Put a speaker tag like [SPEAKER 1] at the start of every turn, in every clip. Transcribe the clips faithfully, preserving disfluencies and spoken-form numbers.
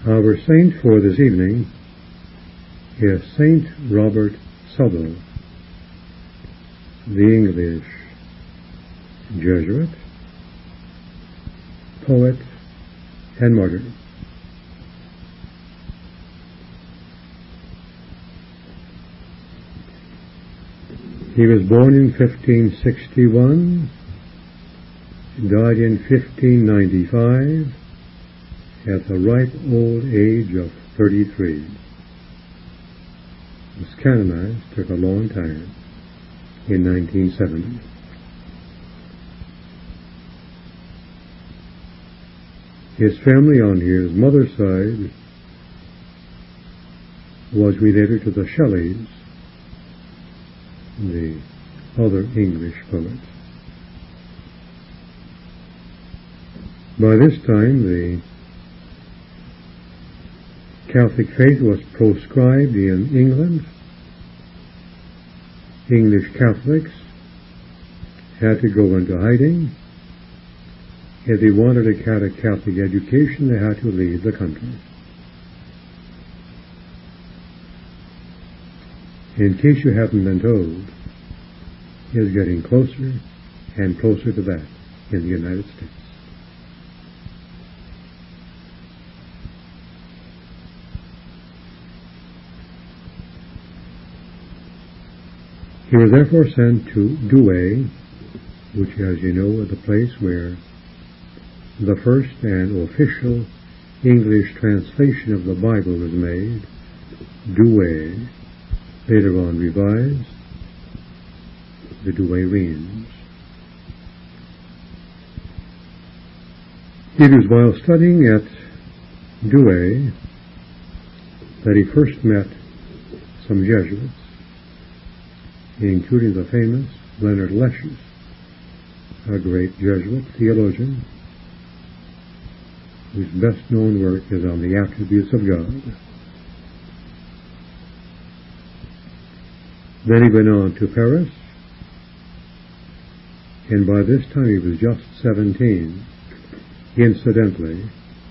[SPEAKER 1] Our saint for this evening is Saint Robert Southwell, the English Jesuit, poet, and martyr. He was born in fifteen sixty-one, died in fifteen ninety-five, at the ripe old age of thirty-three. Was canonized, took a long time, in nineteen seventy. His family on his mother's side was related to the Shelleys, the other English poets. By this time, the Catholic faith was proscribed in England. English Catholics had to go into hiding. If they wanted to get a Catholic education, they had to leave the country. In case you haven't been told, it's getting closer and closer to that in the United States. He was therefore sent to Douay, which, as you know, is the place where the first and official English translation of the Bible was made. Douay, later on revised, the Douay-Rheims. It was while studying at Douay that he first met some Jesuits, including the famous Leonard Lessius, a great Jesuit theologian, whose best-known work is on the attributes of God. Then he went on to Paris, and by this time he was just seventeen. Incidentally,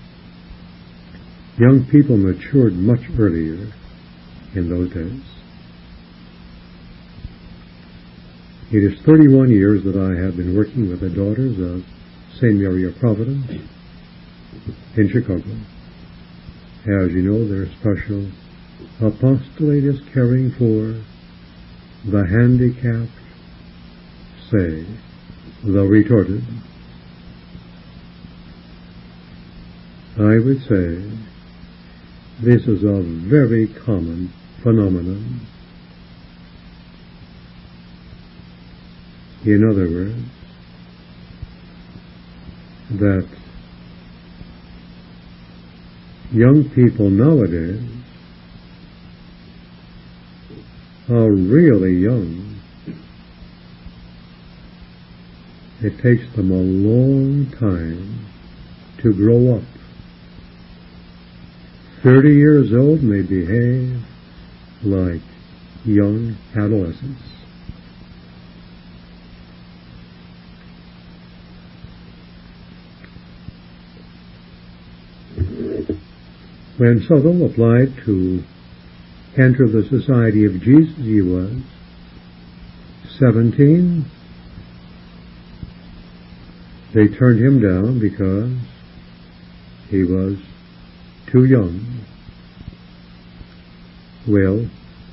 [SPEAKER 1] young people matured much earlier in those days. It is thirty-one years that I have been working with the Daughters of Saint Mary of Providence in Chicago. As you know, their special apostolate is caring for the handicapped, say, the retorted. I would say this is a very common phenomenon. In other words, that young people nowadays are really young. It takes them a long time to grow up. Thirty years old and they behave like young adolescents. When Southwell applied to enter the Society of Jesus, he was seventeen. They turned him down because he was too young. Well,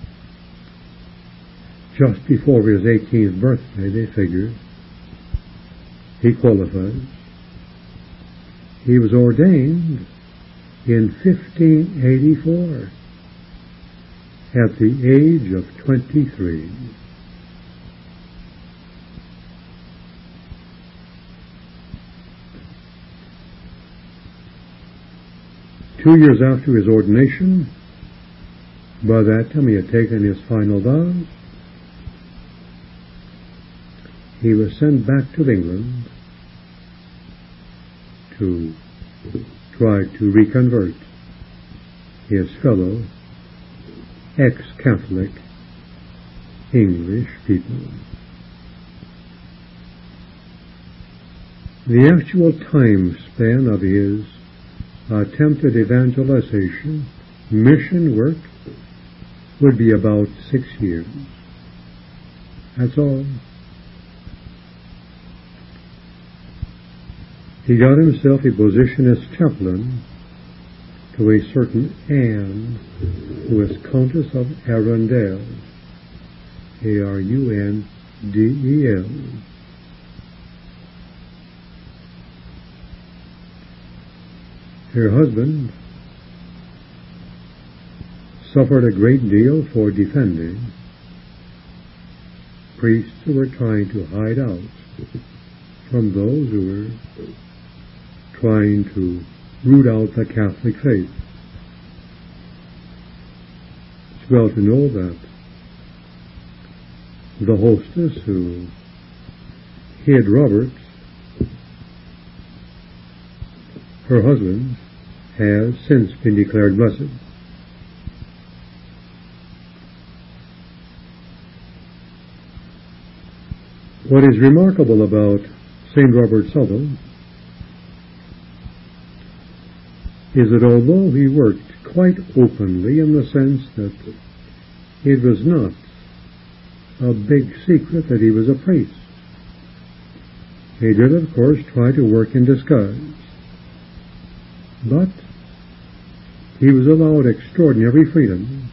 [SPEAKER 1] just before his eighteenth birthday, they figured he qualifies. He was ordained in fifteen eighty-four at the age of twenty-three. Two years after his ordination, by that time he had taken his final vows, he was sent back to England to try to reconvert his fellow ex-Catholic English people. The actual time span of his attempted evangelization, mission work, would be about six years. That's all. He got himself a position as chaplain to a certain Anne, who was Countess of Arundel, A R U N D E L. Her husband suffered a great deal for defending priests who were trying to hide out from those who were trying to root out the Catholic faith. It's well to know that the hostess who hid Robert, her husband, has since been declared blessed. What is remarkable about Saint Robert Southwell is that although he worked quite openly in the sense that it was not a big secret that he was a priest, he did of course try to work in disguise, but he was allowed extraordinary freedom.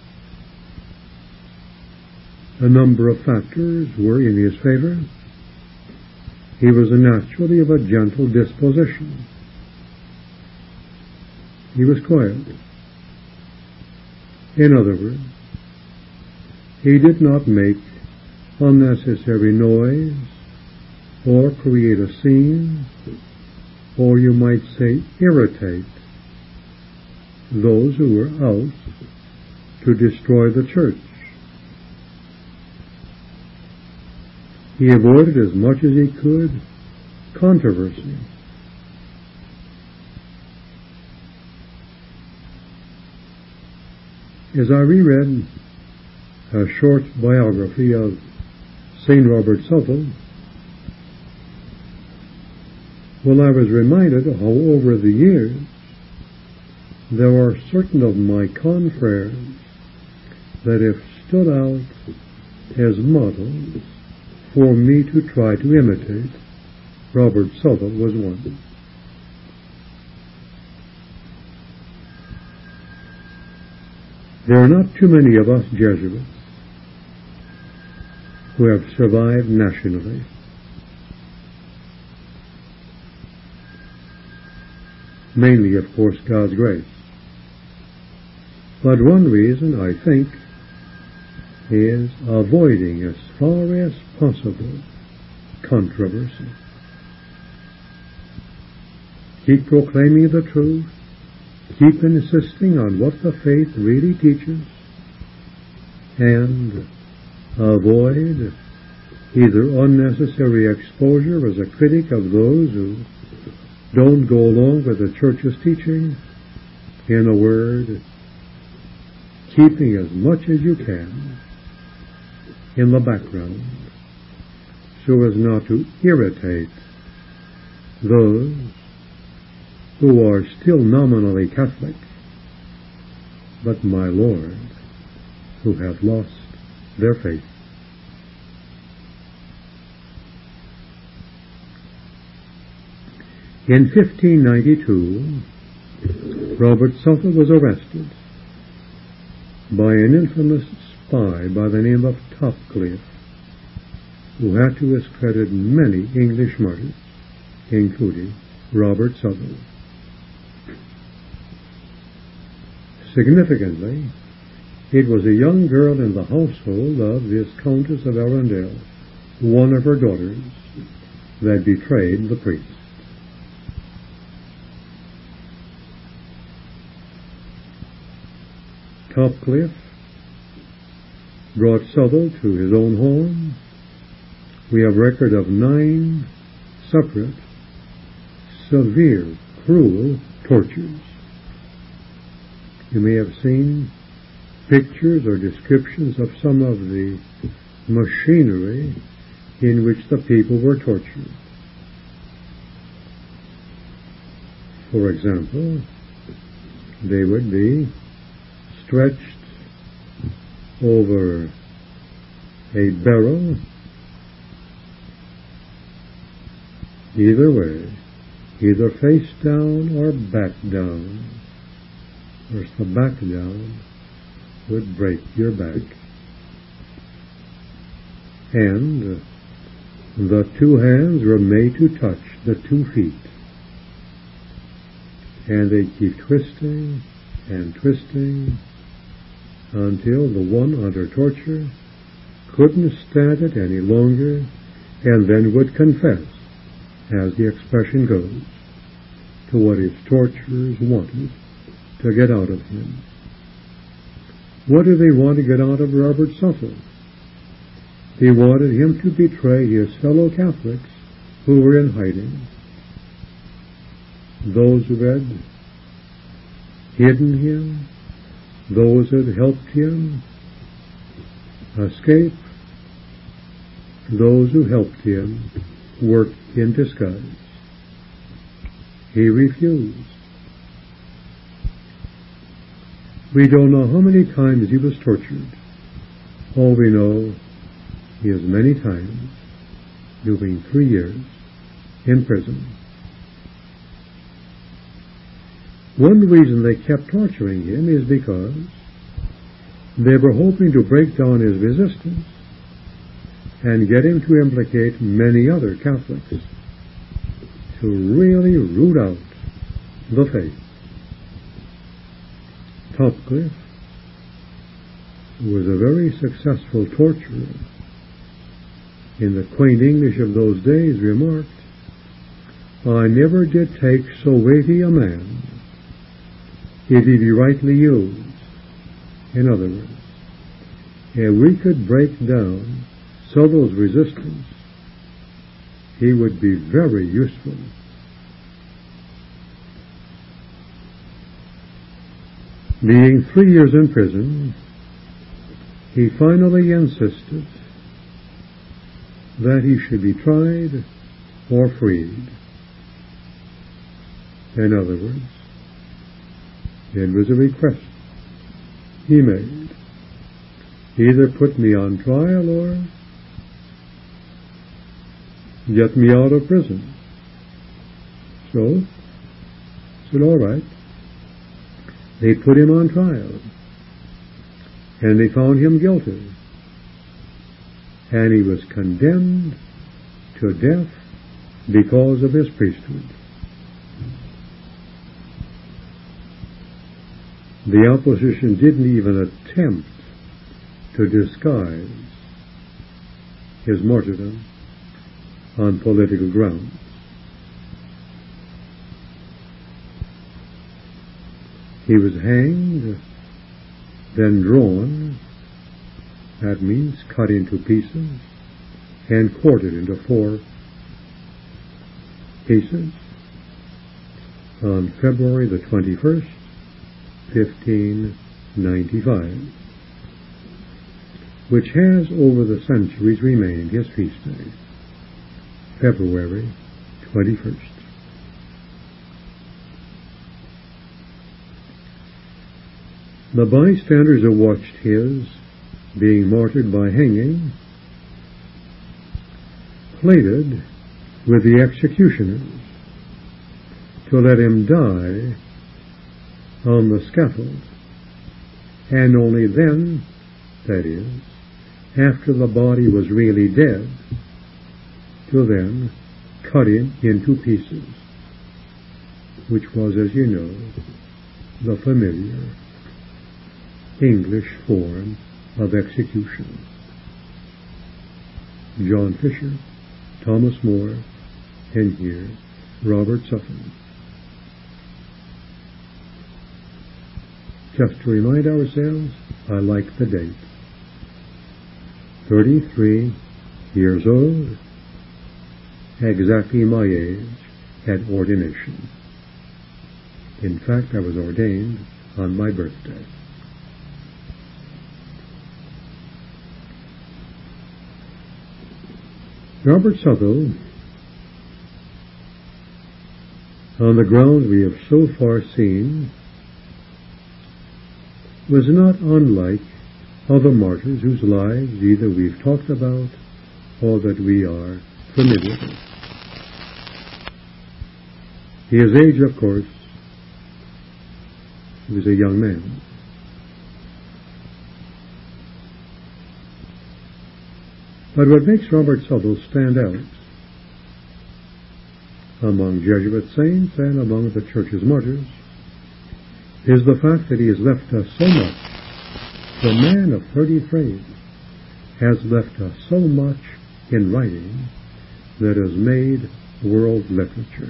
[SPEAKER 1] A number of factors were in his favor. He was naturally of a gentle disposition. He was quiet. In other words, he did not make unnecessary noise or create a scene, or you might say irritate those who were out to destroy the church. He avoided as much as he could controversy. As I reread a short biography of Saint Robert Southwell, well, I was reminded how over the years there were certain of my confreres that have stood out as models for me to try to imitate. Robert Southwell was one. There are not too many of us Jesuits who have survived nationally. Mainly, of course, God's grace. But one reason, I think, is avoiding as far as possible controversy. Keep proclaiming the truth. Keep insisting on what the faith really teaches, and avoid either unnecessary exposure as a critic of those who don't go along with the church's teaching. In a word, keeping as much as you can in the background so as not to irritate those who are still nominally Catholic, but, my Lord, who have lost their faith. In fifteen ninety-two, Robert Southwell was arrested by an infamous spy by the name of Topcliffe, who had to discredit many English martyrs, including Robert Southwell. Significantly, it was a young girl in the household of this Countess of Arundel, one of her daughters, that betrayed the priest. Topcliffe brought Southwell to his own home. We have record of nine separate, severe, cruel tortures. You may have seen pictures or descriptions of some of the machinery in which the people were tortured. For example, they would be stretched over a barrel either way, either face down or back down. Of course, the back down would break your back. And the two hands were made to touch the two feet. And they keep twisting and twisting until the one under torture couldn't stand it any longer and then would confess, as the expression goes, to what his torturers wanted to get out of him. What did they want to get out of Robert Southwell? They wanted him to betray his fellow Catholics who were in hiding, those who had hidden him, those who had helped him escape, those who helped him work in disguise. He refused. We don't know how many times he was tortured. All we know is many times, doing three years in prison. One reason they kept torturing him is because they were hoping to break down his resistance and get him to implicate many other Catholics to really root out the faith. Topcliffe was a very successful torturer. In the quaint English of those days remarked, "I never did take so weighty a man, if he be rightly used." In other words, if we could break down Southwell's resistance, he would be very useful. Being three years in prison, he finally insisted that he should be tried or freed. In other words, it was a request he made. Either put me on trial or get me out of prison. So, I said, all right. They put him on trial, and they found him guilty, and he was condemned to death because of his priesthood. The opposition didn't even attempt to disguise his martyrdom on political grounds. He was hanged, then drawn, that means cut into pieces, and quartered into four pieces on February the twenty-first, fifteen ninety-five, which has over the centuries remained his feast day, February twenty-first. The bystanders who watched his being martyred by hanging pleaded with the executioners to let him die on the scaffold, and only then, that is, after the body was really dead, to then cut him into pieces, which was, as you know, the familiar English form of execution. John Fisher, Thomas More, and here Robert Southwell. Just to remind ourselves, I like the date. thirty-three years old, exactly my age at ordination. In fact, I was ordained on my birthday. Robert Southwell, on the grounds we have so far seen, was not unlike other martyrs whose lives either we've talked about or that we are familiar with. His age, of course, he was a young man. But what makes Robert Southwell stand out among Jesuit saints and among the Church's martyrs is the fact that he has left us so much. The man of thirty-three has left us so much in writing that has made world literature.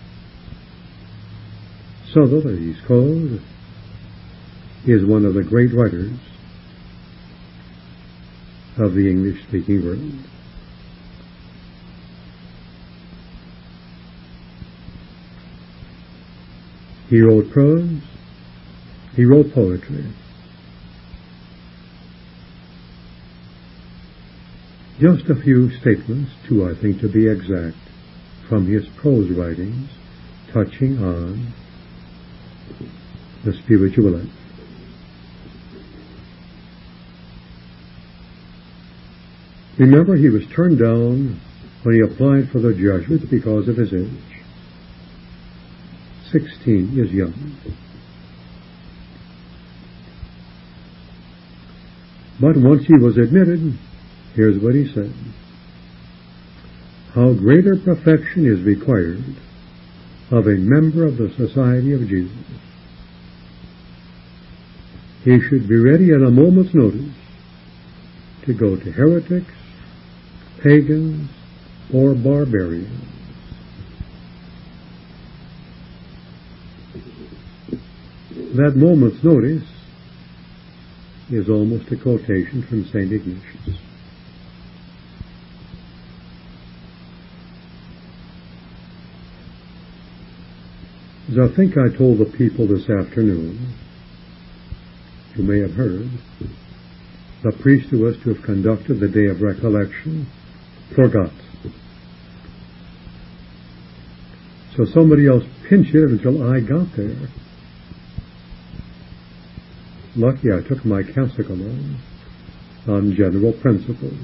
[SPEAKER 1] Southwell, as he's called, is one of the great writers of the English-speaking world. He wrote prose, he wrote poetry. Just a few statements, two I think to be exact, from his prose writings touching on the spiritual life. Remember, he was turned down when he applied for the Jesuits because of his age. Sixteen is young. But once he was admitted, here's what he said. How greater perfection is required of a member of the Society of Jesus. He should be ready at a moment's notice to go to heretics, pagans, or barbarians. That moment's notice is almost a quotation from Saint Ignatius. As I think I told the people this afternoon, you may have heard, the priest who was to have conducted the Day of Recollection forgot. So somebody else pinched it until I got there. Lucky I took my cassock along on general principles.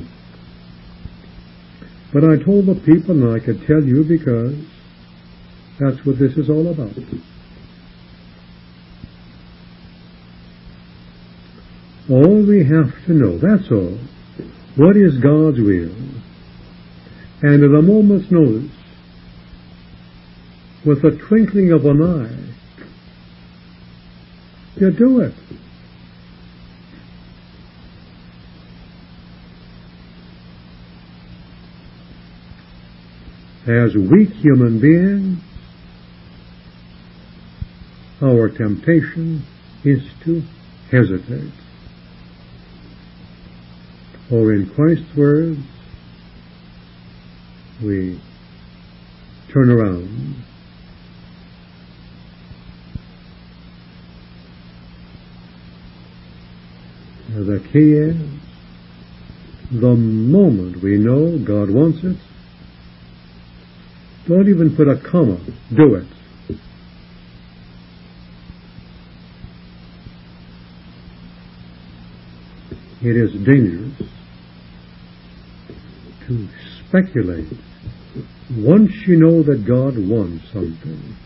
[SPEAKER 1] But I told the people, and I could tell you because that's what this is all about. All we have to know, that's all. What is God's will? And at a moment's notice, with the twinkling of an eye, you do it. As weak human beings, our temptation is to hesitate. Or in Christ's words, we turn around. The key is, the moment we know God wants it, don't even put a comma, do it. It is dangerous to speculate once you know that God wants something,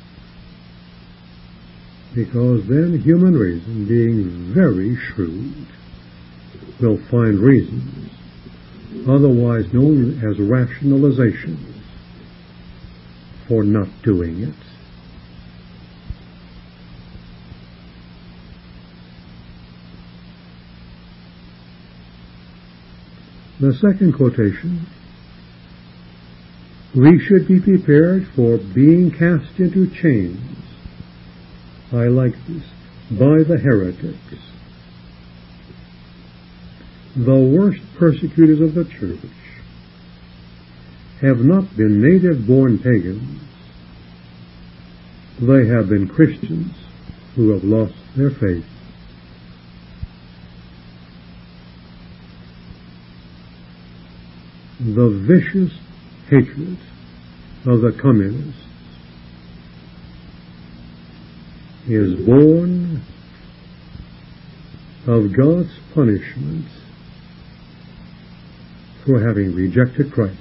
[SPEAKER 1] because then human reason, being very shrewd, will find reasons, otherwise known as rationalizations, for not doing it. The second quotation, we should be prepared for being cast into chains. I like this. By the heretics. The worst persecutors of the church have not been native-born pagans. They have been Christians who have lost their faith. The vicious hatred of the communists is born of God's punishment for having rejected Christ.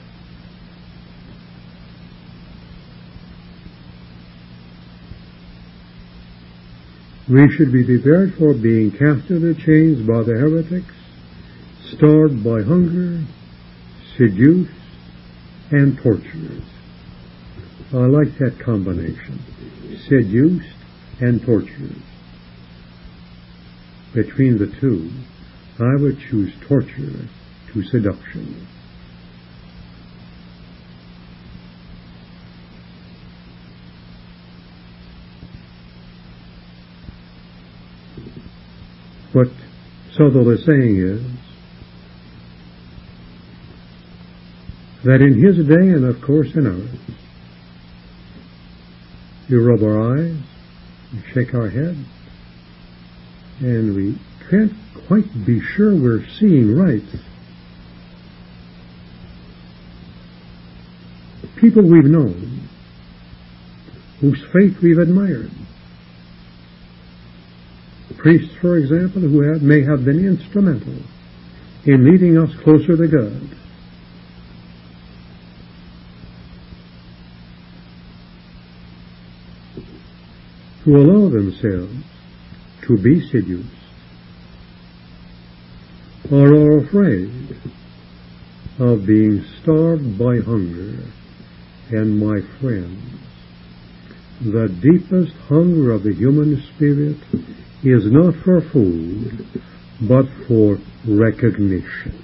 [SPEAKER 1] We should be prepared for being cast into chains by the heretics, starved by hunger, seduced, and tortured. I like that combination, seduced and tortured. Between the two, I would choose torture to seduction. What Southwell is saying is that in his day, and of course in ours, we rub our eyes, we shake our head, and we can't quite be sure we're seeing right. People we've known, whose faith we've admired. Priests, for example, who have, may have been instrumental in leading us closer to God. Who allow themselves to be seduced, or are afraid of being starved by hunger. And my friends, the deepest hunger of the human spirit is not for food, but for recognition,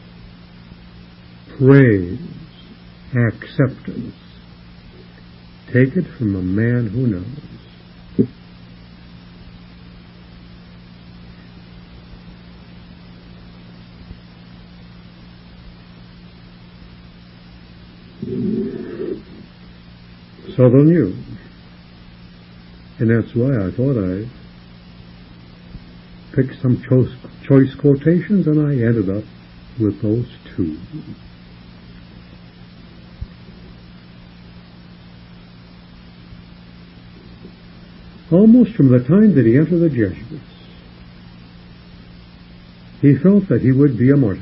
[SPEAKER 1] praise, acceptance. Take it from a man who knows. Southwell knew, and that's why I thought I'd pick some choice, choice quotations, and I ended up with those two. Almost from the time that he entered the Jesuits, he felt that he would be a martyr.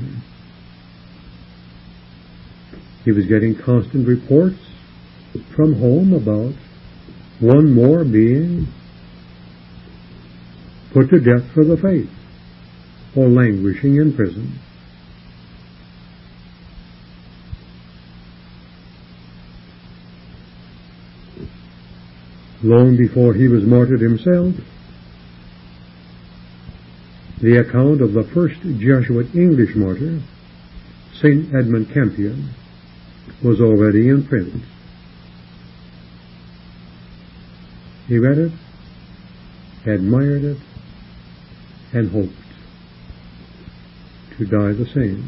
[SPEAKER 1] He was getting constant reports from home about one more being put to death for the faith or languishing in prison. Long before he was martyred himself, the account of the first Jesuit English martyr, Saint Edmund Campion, was already in print. He read it, admired it, and hoped to die the same.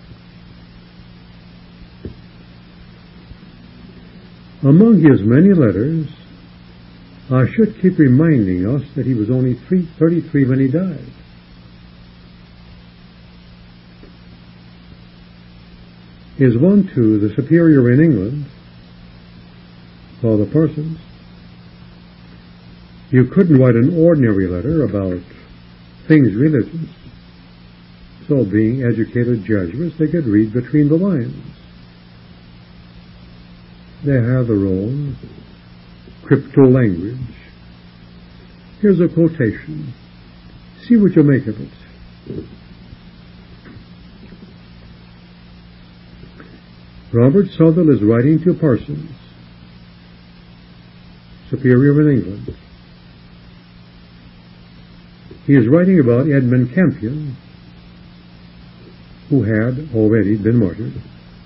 [SPEAKER 1] Among his many letters, I should keep reminding us that he was only thirty-three when he died. Is one to the Superior in England, Father Parsons. You couldn't write an ordinary letter about things religious. So being educated Jesuits, they could read between the lines. They have their own crypto language. Here's a quotation. See what you make of it. Robert Southwell is writing to Parsons, Superior in England. He is writing about Edmund Campion, who had already been martyred.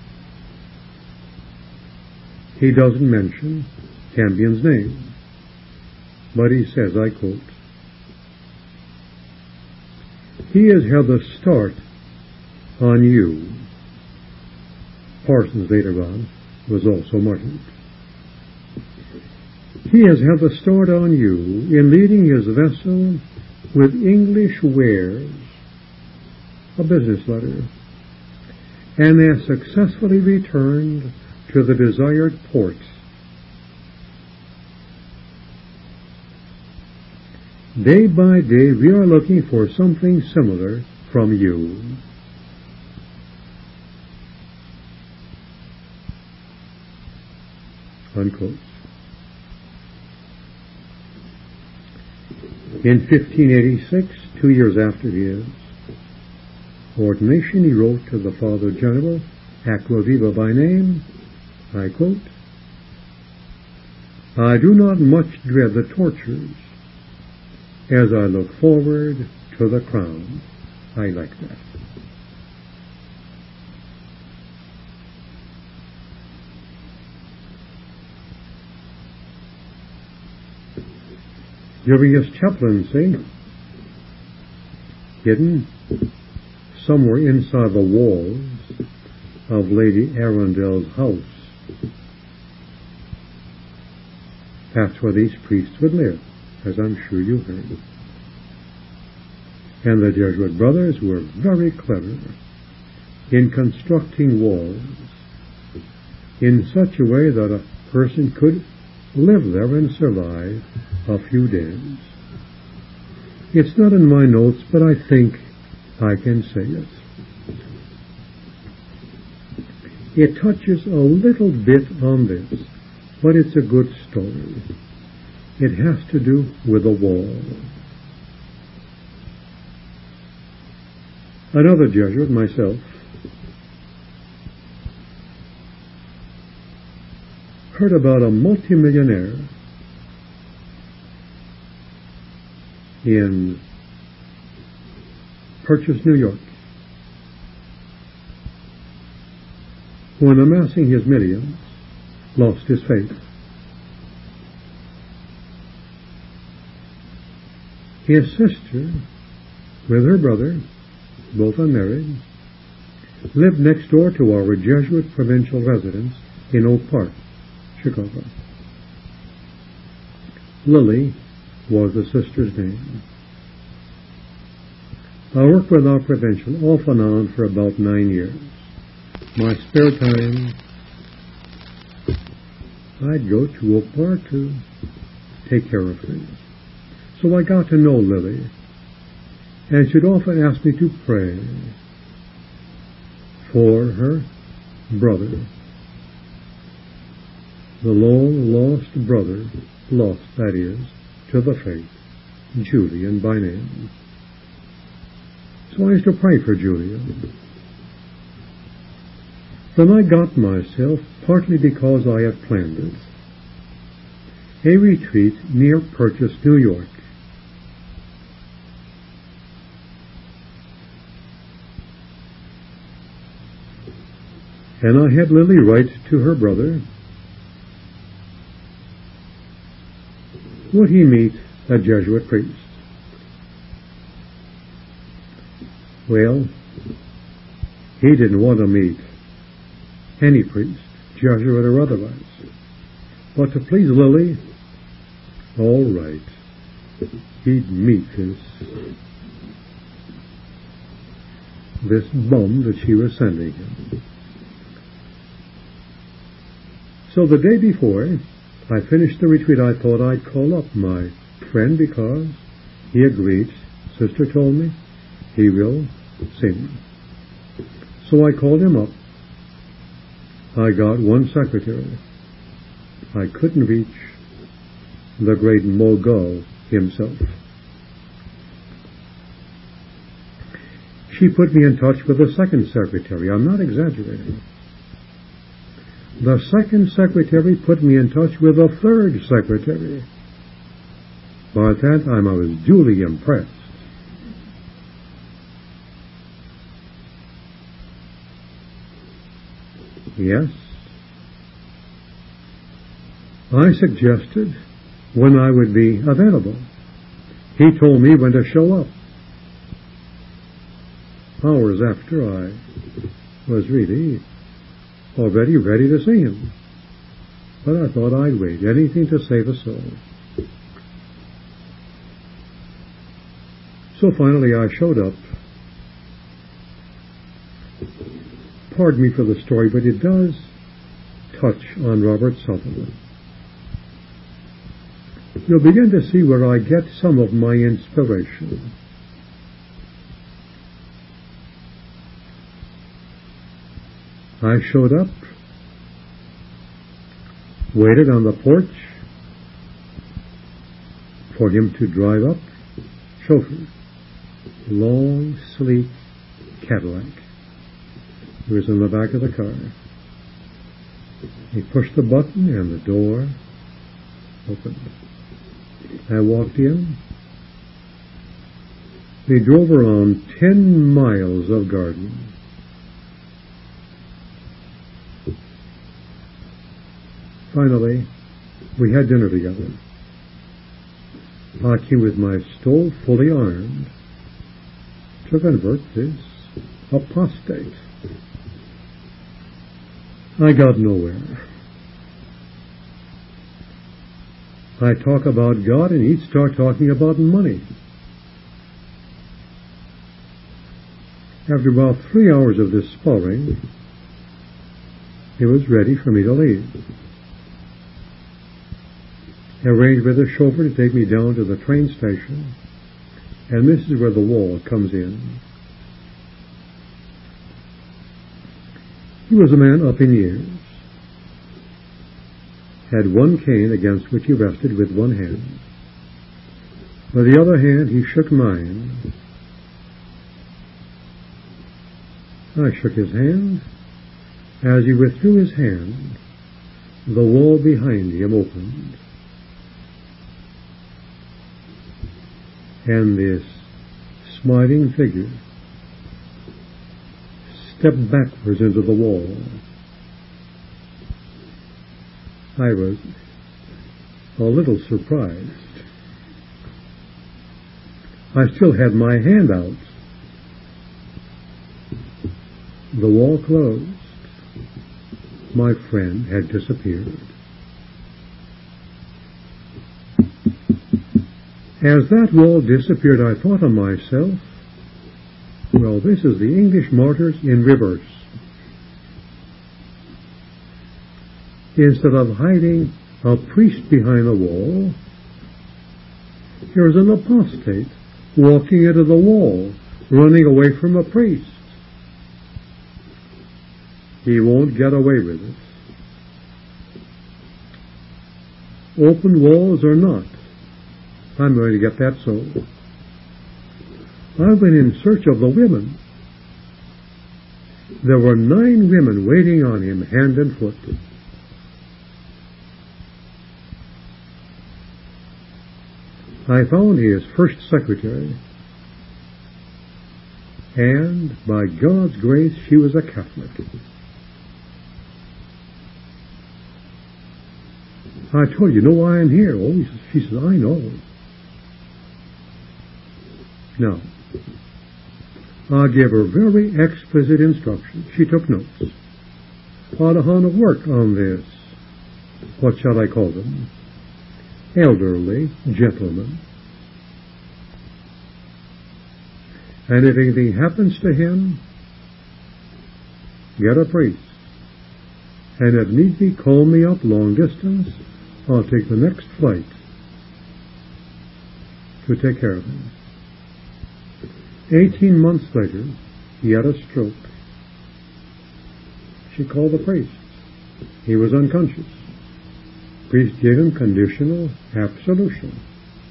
[SPEAKER 1] He doesn't mention Campion's name, but he says, I quote, "He has held a start on you." Parsons later on was also martyred. "He has held a start on you in leading his vessel with English wares," a business letter, "and has successfully returned to the desired port. day by day we are looking for something similar from you. Unquote. In fifteen eighty-six, two years after his ordination, he wrote to the Father General, Aquaviva by name, I quote, I do not much dread the tortures as I look forward to the crown. I like that. During his chaplaincy, hidden somewhere inside the walls of Lady Arundel's house, that's where these priests would live, as I'm sure you heard. And the Jesuit brothers were very clever in constructing walls in such a way that a person could live there and survive a few days. It's not in my notes, but I think I can say it. It touches a little bit on this, but it's a good story. It has to do with a wall. Another Jesuit, myself, heard about a multimillionaire in Purchase, New York, who, in amassing his millions, lost his faith. His sister, with her brother, both unmarried, lived next door to our Jesuit provincial residence in Oak Park, Chicago. Lily was the sister's name. I worked with our provincial off and on for about nine years. My spare time, I'd go to Oak Park to take care of things. So I got to know Lily, and she'd often ask me to pray for her brother, the long-lost brother, lost, that is, to the faith, Julian by name. So I used to pray for Julian. Then I got myself, partly because I had planned it, a retreat near Purchase, New York. And I had Lily write to her brother, would he meet a Jesuit priest? Well, he didn't want to meet any priest, Jesuit or otherwise. But to please Lily, all right, he'd meet this, this bum that she was sending him. So the day before I finished the retreat, I thought I'd call up my friend because he agreed. Sister told me he will see me. So I called him up. I got one secretary. I couldn't reach the great mogul himself. She put me in touch with the second secretary. I'm not exaggerating. The second secretary put me in touch with a third secretary. By that time, I was duly impressed. Yes, I suggested when I would be available. He told me when to show up. Hours after, I was really already ready to see him. But I thought I'd wait, anything to save a soul. So finally I showed up. Pardon me for the story, but it does touch on Robert Sutherland. you'll begin to see where I get some of my inspiration. I showed up, waited on the porch for him to drive up. Chauffeur, long, sleek Cadillac. He was in the back of the car. He pushed the button and the door opened. I walked in. We drove around ten miles of garden. Finally, we had dinner together. I came with my stove fully armed to convert this apostate. I got nowhere. I talk about God and he'd start talking about money. After about three hours of this sparring, he was ready for me to leave. I arranged with the chauffeur to take me down to the train station, and this is where the wall comes in. He was a man up in years, had one cane against which he rested with one hand. With the other hand he shook mine. I shook his hand. As he withdrew his hand, the wall behind him opened, and this smiling figure stepped backwards into the wall. I was a little surprised. I still had my hand out. The wall closed. My friend had disappeared. As that wall disappeared, I thought to myself, well, this is the English martyrs in reverse. Instead of hiding a priest behind a wall, here's an apostate walking into the wall, running away from a priest. He won't get away with it. Open walls or not, I'm going to get that soul. I went in search of the women. There were nine women waiting on him, hand and foot. I found his first secretary, and by God's grace, she was a Catholic. I told you, you know why I'm here? Oh, she says, I know. Now, I gave her very explicit instructions. She took notes on how to work on this, what shall I call them, elderly gentleman. And if anything happens to him, get a priest. And if need be, call me up long distance. I'll take the next flight to take care of him. Eighteen months later, he had a stroke. She called the priest. He was unconscious. Priest gave him conditional absolution.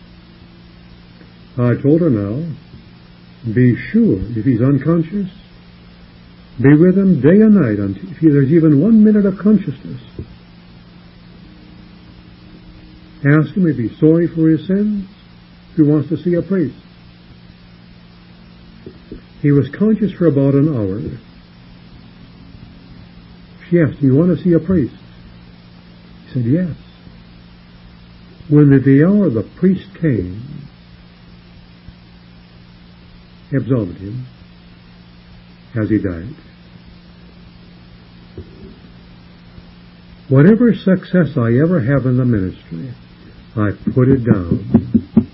[SPEAKER 1] I told her now, be sure if he's unconscious, be with him day and night until if there's even one minute of consciousness. Ask him if he's sorry for his sins, if he wants to see a priest. He was conscious for about an hour. She asked, do you want to see a priest? He said, yes. When at the hour the priest came, absolved him as he died. Whatever success I ever have in the ministry, I put it down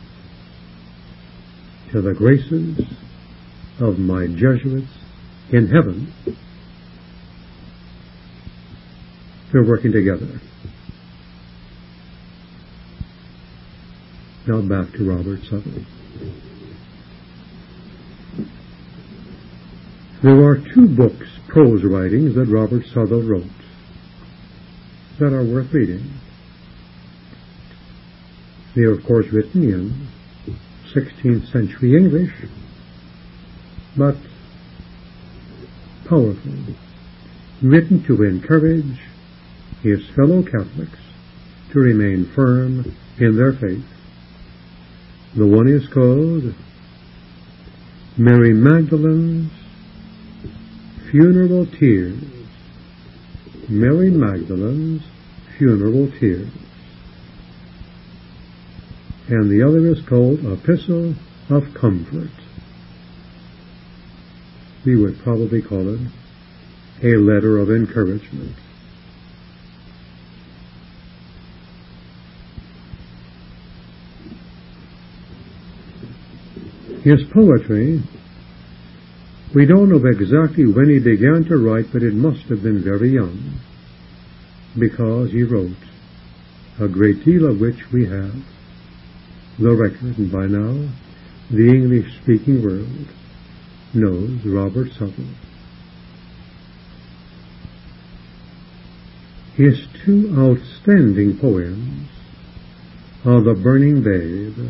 [SPEAKER 1] to the graces of my Jesuits in heaven. They're working together. Now back to Robert Southall. There are two books, prose writings, that Robert Southall wrote that are worth reading. They are, of course, written in sixteenth century English, but powerful, written to encourage his fellow Catholics to remain firm in their faith. The one is called Mary Magdalene's Funeral Tears. Mary Magdalene's Funeral Tears. And the other is called Epistle of Comfort. We would probably call it a letter of encouragement. His poetry, we don't know exactly when he began to write, but it must have been very young, because he wrote a great deal of which we have the record, and by now the English-speaking world knows Robert Southall. His two outstanding poems are The Burning Babe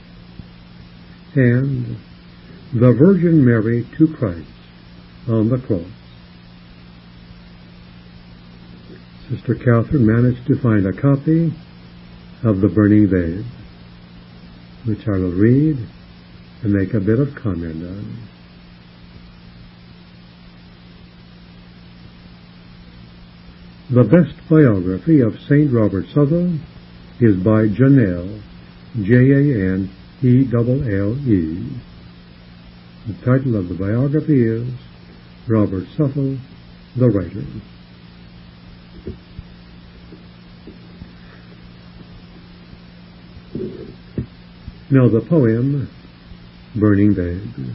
[SPEAKER 1] and The Virgin Mary to Christ on the Cross. Sister Catherine managed to find a copy of The Burning Babe, which I will read and make a bit of comment on. The best biography of Saint Robert Southall is by Janelle, J A N E L L E. The title of the biography is Robert Southall, the Writer. Now the poem, Burning Babe.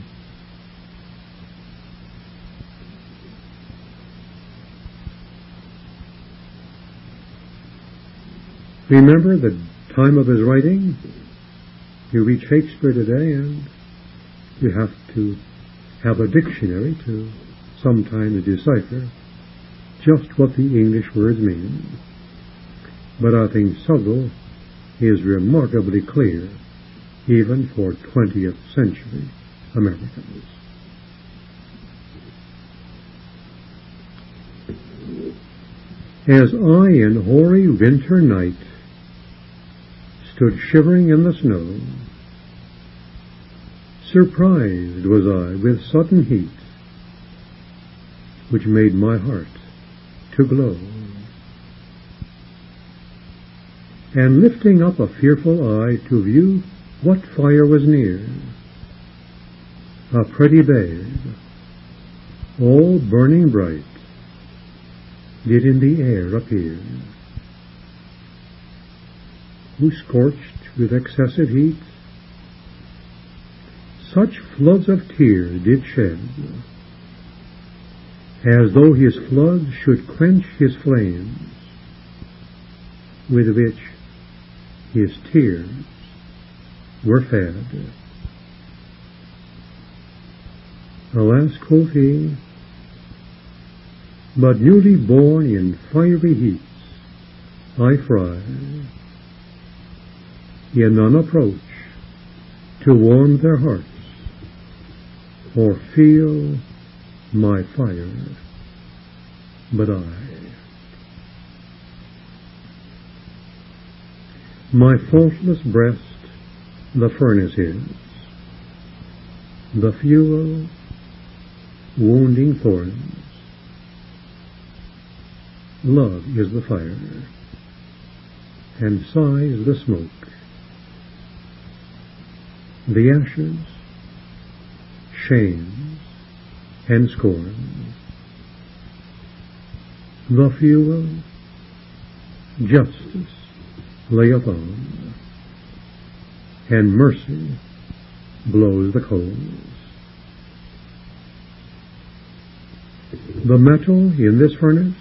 [SPEAKER 1] Remember the time of his writing? You read Shakespeare today and you have to have a dictionary to sometimes decipher just what the English words mean. But I think Southall is remarkably clear, even for twentieth century Americans. As I in hoary winter night stood shivering in the snow, surprised was I with sudden heat, which made my heart to glow. And lifting up a fearful eye to view what fire was near, a pretty babe, all burning bright, did in the air appear, who scorched with excessive heat such floods of tears did shed, as though his floods should quench his flames, with which his tears were fed. Alas, quoth he, but newly born in fiery heats I fry, yet none approach to warm their hearts, or feel my fire, but I. My faultless breast the furnace is, the fuel wounding thorns. Love is the fire, and sighs the smoke. The ashes, shames, and scorn. The fuel, justice layeth on, and mercy blows the coals. The metal in this furnace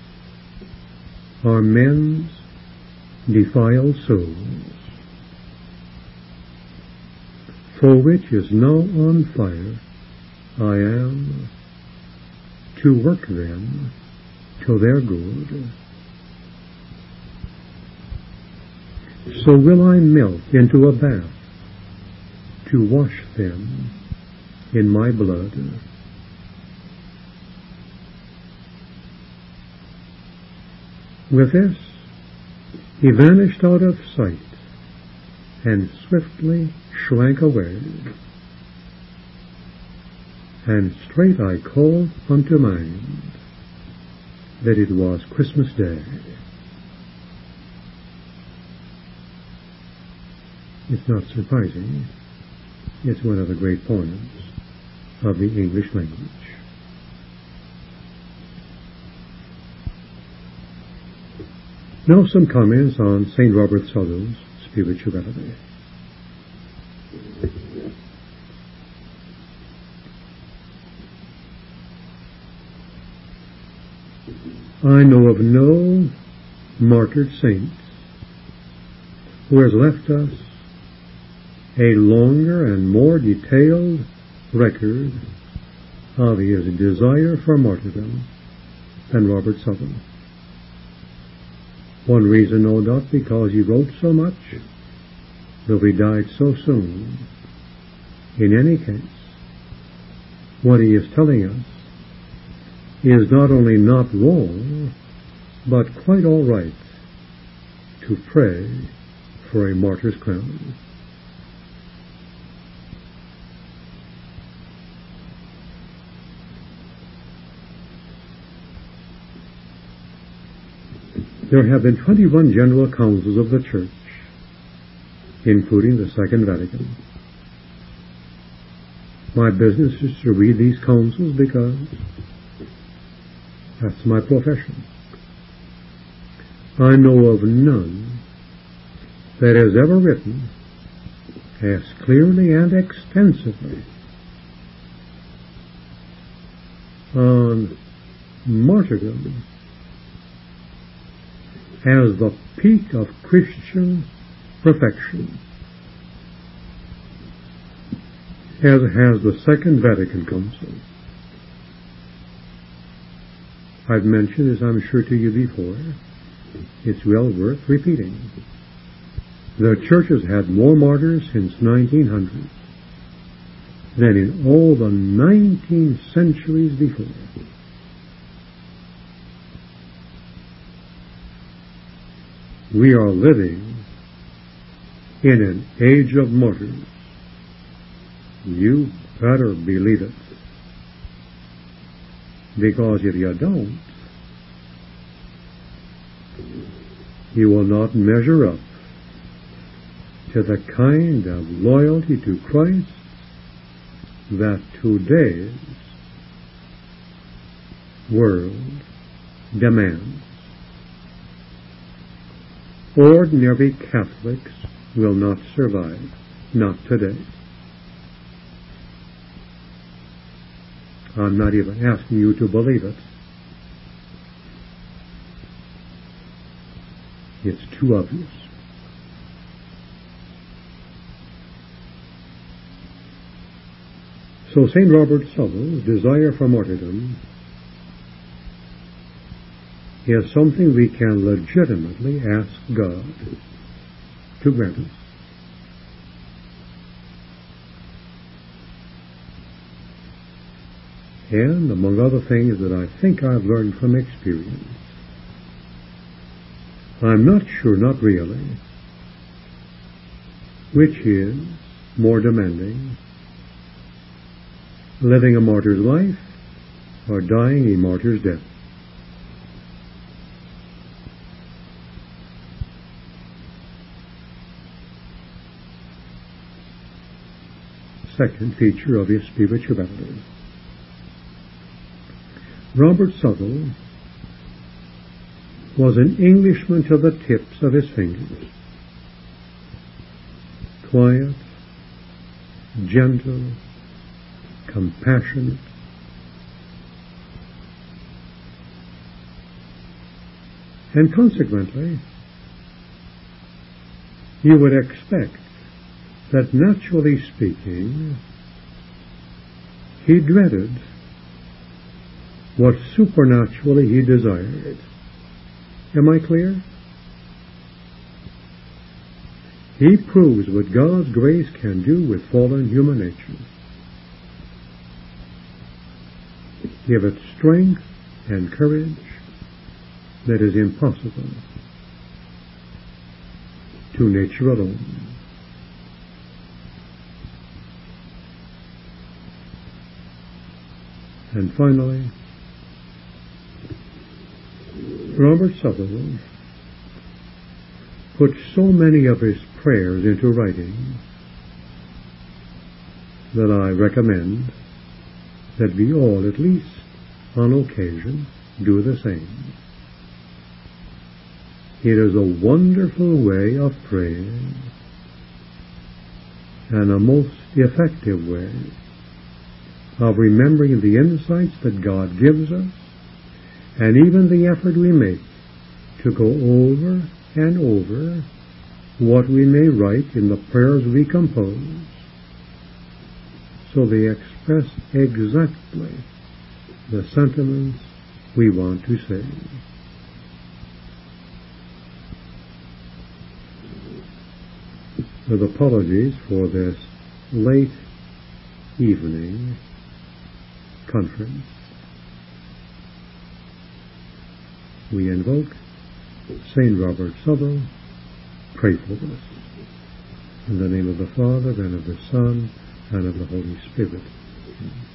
[SPEAKER 1] are men's defiled souls, for which is now on fire, I am to work them to their good. So will I melt into a bath to wash them in my blood. With this, he vanished out of sight and swiftly shrank away. And straight I called unto mind that it was Christmas Day. It's not surprising. It's one of the great poems of the English language. Now some comments on Saint Robert Southwell's spirituality. I know of no martyred saint who has left us a longer and more detailed record of his desire for martyrdom than Robert Southwell. One reason, no doubt, because he wrote so much, though he died so soon. In any case, what he is telling us is not only not wrong, but quite all right to pray for a martyr's crown. There have been twenty-one general councils of the Church, including the Second Vatican. My business is to read these councils because that's my profession. I know of none that has ever written as clearly and extensively on martyrdom as the peak of Christian perfection, as has the Second Vatican Council. I've mentioned, as I'm sure to you before, it's well worth repeating. The Church has had more martyrs since nineteen hundred than in all the nineteen centuries before. We are living in an age of martyrs. You better believe it. Because if you don't, you will not measure up to the kind of loyalty to Christ that today's world demands. Ordinary Catholics will not survive, not today. I'm not even asking you to believe it. It's too obvious. So Saint Robert Southwell's desire for martyrdom is something we can legitimately ask God to grant us. And among other things that I think I've learned from experience, I'm not sure, not really, which is more demanding, living a martyr's life or dying a martyr's death. Second feature of his spirituality. Robert Southwell was an Englishman to the tips of his fingers. Quiet, gentle, compassionate, and consequently, you would expect that naturally speaking, he dreaded what supernaturally he desired. Am I clear? He proves what God's grace can do with fallen human nature. Give it strength and courage that is impossible to nature alone. And finally, Robert Sutherland put so many of his prayers into writing that I recommend that we all, at least on occasion, do the same. It is a wonderful way of praying and a most effective way of remembering the insights that God gives us and even the effort we make to go over and over what we may write in the prayers we compose, so they express exactly the sentiments we want to say. With apologies for this late evening conference, we invoke Saint Robert Southwell. Pray for us. In the name of the Father, and of the Son, and of the Holy Spirit.